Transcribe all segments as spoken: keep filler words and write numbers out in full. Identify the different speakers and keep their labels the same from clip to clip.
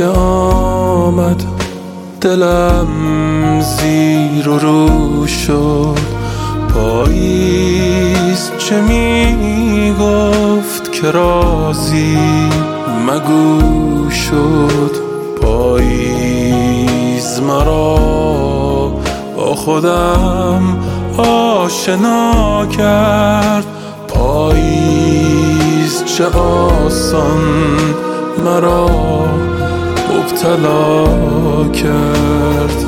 Speaker 1: که آمد دلم زیر و رو شد. پاییز چه می گفت که رازی مگو شد. پاییز مرا با خودم آشنا کرد. پاییز چه آسان مرا مبتلا کرد.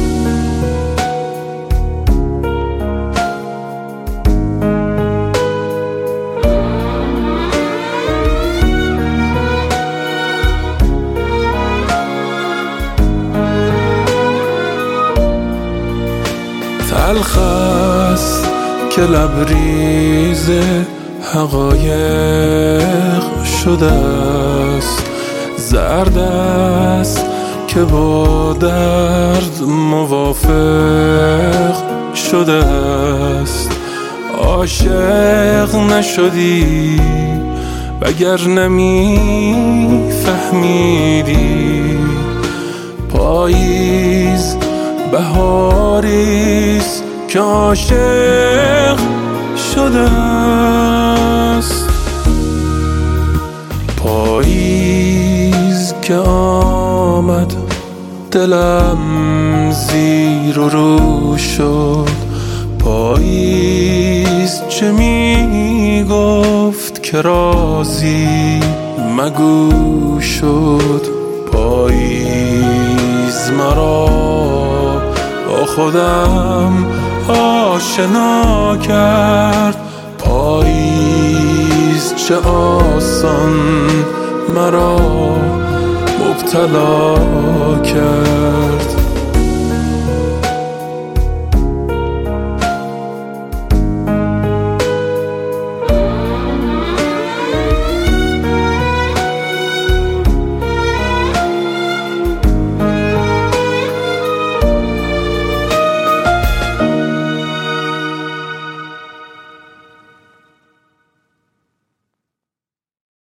Speaker 1: تلخ است که لبریز حقایق شده است. زرد است که با درد موافق شده است. عاشق نشدی وگر نمی فهمیدی. پاییز بهاریست که عاشق شده است. پاییز که آمد دلم زیر و رو شد. پاییز چه می گفت که رازی مگو شد. پاییز مرا با خودم آشنا کرد. پاییز چه آسان مرا مبتلا کرد.